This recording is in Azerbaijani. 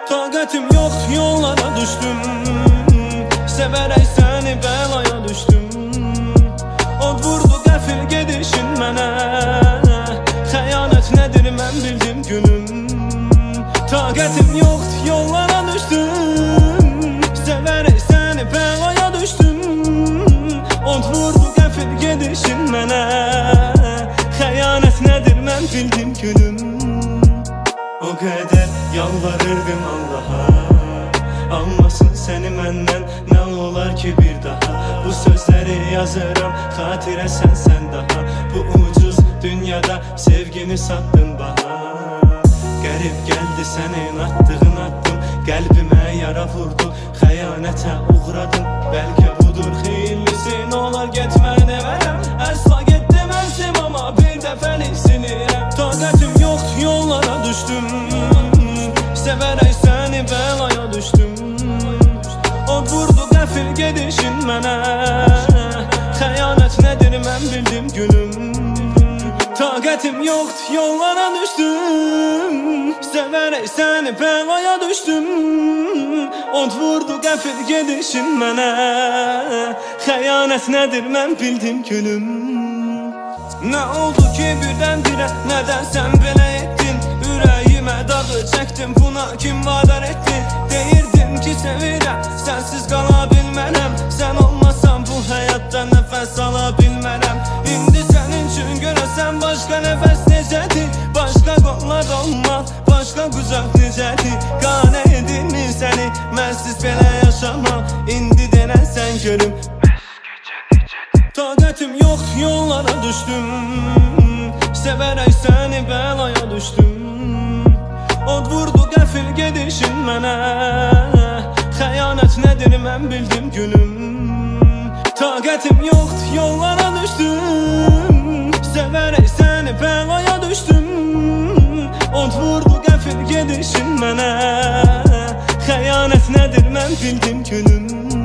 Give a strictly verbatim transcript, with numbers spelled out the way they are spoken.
Taqətim yoxdur, yollara düşdüm. Sevərək səni bəlaya düşdüm. Od vurdu qəfil gedişin mənə. Xəyanət nədir mən bildim gülüm. Taqətim yoxdur, yollara düşdüm. Sevərək səni bəlaya düşdüm. Od vurdu qəfil gedişin mənə. Xəyanət nədir mən bildim gülüm. O qədər yalvarırdım Allaha, almasın səni məndən, nə olar ki bir daha. Bu sözləri yazıram, xatirə sən sən daha. Bu ucuz dünyada sevgimi satdın baha. Qərib gəldi sənin attığın addım, qəlbimə yara vurdu, xəyanətə uğradım. Bəlkə budur xeyirlisin, olar getmə demərəm. Əsla get deməzdim, amma bir dəfəlik sinirəm. Taqətim yoxdur, yollara düşdüm. Sevərək səni bəlaya düşdüm. Od vurdu qəfil gedişin mənə. Xəyanət nədir mən bildim gülüm. Taqətim yoxdur, yollara düşdüm. Sevərək səni bəlaya düşdüm. Od vurdu qəfil gedişin mənə. Xəyanət nədir mən bildim gülüm. Nə oldu ki birdən-birə, nədən sən belə etdin? Ürəyimə dağı çəkdim, buna kim vadar etdi? Deyirdin ki sevirəm, sənsiz qala bilmərəm. Sən olmasan bu həyatda nəfəs ala bilmərəm. İndi sənin üçün görəsən başqa nəfəs necədir? Başqa qollar olmaq, başqa qucaq necədir? Qane edilmir səni, mənsiz belə yaşamaq. İndi denən sən görüm, taqətim yoxdur, yollara düşdüm. Sevərək səni bəlaya düşdüm. Od vurdu qəfil gedişin mənə. Xəyanət nədir mən bildim gülüm. Taqətim yoxdur, yollara düşdüm. Sevərək səni bəlaya düşdüm. Od vurdu qəfil gedişin mənə. Xəyanət nədir mən bildim gülüm.